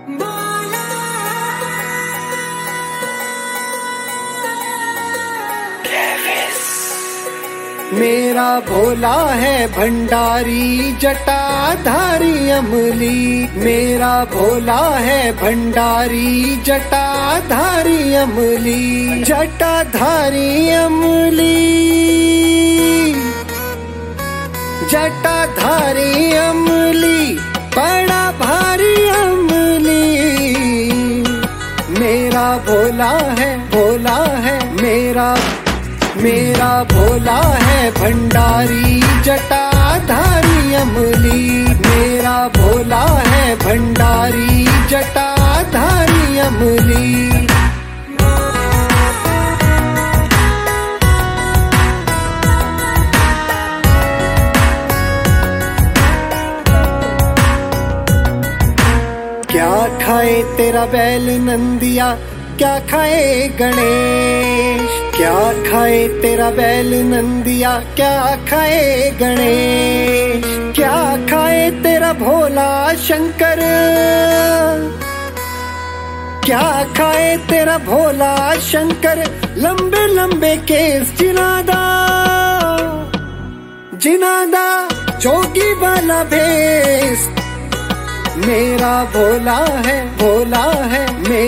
मेरा भोला है भंडारी जटाधारी अमली, मेरा भोला है भंडारी जटाधारी अमली, जटाधारी अमली, जटाधारी अमली, बड़ा भारी अमली। मेरा भोला है मेरा भोला है भंडारी जटाधारी अमली, मेरा भोला है भंडारी जटाधारी अमली। क्या खाए तेरा बैल नंदिया, क्या खाए गणेश, क्या खाए तेरा बैल नंदिया, क्या खाए गणेश, क्या खाए तेरा भोला शंकर, क्या खाए तेरा भोला शंकर। लंबे लंबे केस जिनादा, जिनादा जोगी वाला भेस। मेरा भोला है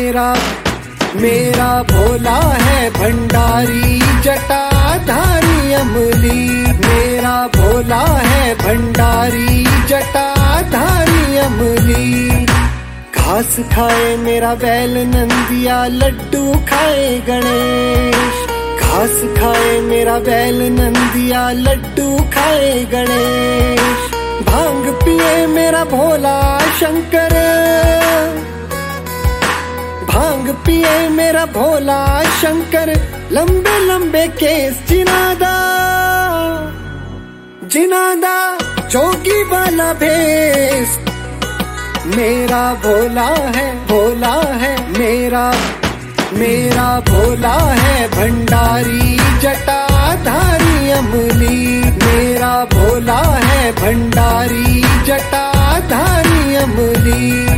मेरा भोला है भंडारी जटाधारी अमली, मेरा भोला है भंडारी जटाधारी अमली। घास खाए मेरा बैल नंदिया, लड्डू खाए गणेश, घास खाए मेरा बैल नंदिया, लड्डू खाए गणेश। भांग पिए मेरा भोला शंकर, भांग पिए मेरा भोला शंकर। लंबे लंबे केस जिनादा, जिनादा जोगी वाला भेस। मेरा भोला है मेरा भोला है भंडारी जटाधारी अमली, मेरा भोला है भंडारी जटाधारी अमली।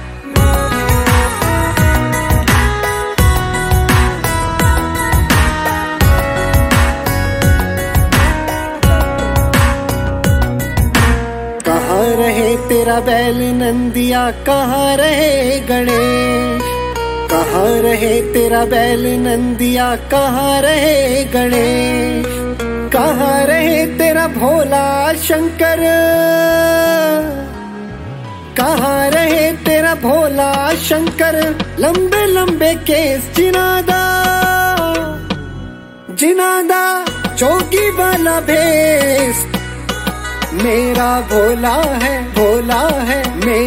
कहाँ रहे तेरा बैल नंदिया, कहाँ रहे गणेश, कहाँ रहे तेरा बैल नंदिया, कहाँ रहे गणेश, कहाँ रहे तेरा भोला शंकर, कहाँ रहे तेरा भोला शंकर। लंबे लंबे केस जिनादा, जिनादा जोगी वाला भेस। मेरा भोला है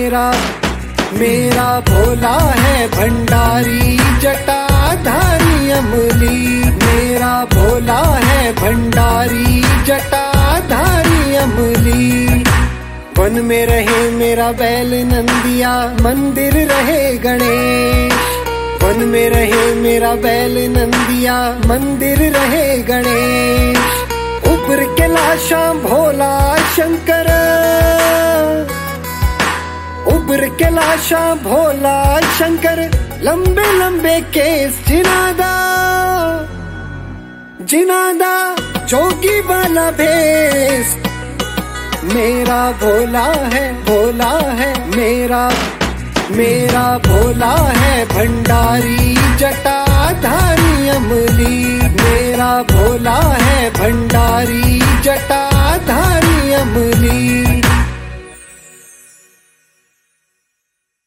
मेरा भोला है भंडारी जटाधारी अमली, मेरा भोला है भंडारी जटाधारी अमली। वन में रहे मेरा बैल नंदिया, मंदिर रहे गणेश, वन में रहे मेरा बैल नंदिया, मंदिर रहे गणेश। उबर के लाशा भोला शंकर, उबर के लाशा भोला शंकर। लंबे लंबे केस जिनादा, जिनादा जोगी वाला भेस। मेरा भोला है मेरा भोला है भंडारी जटाधारी अमली, मेरा भोला है भंडारी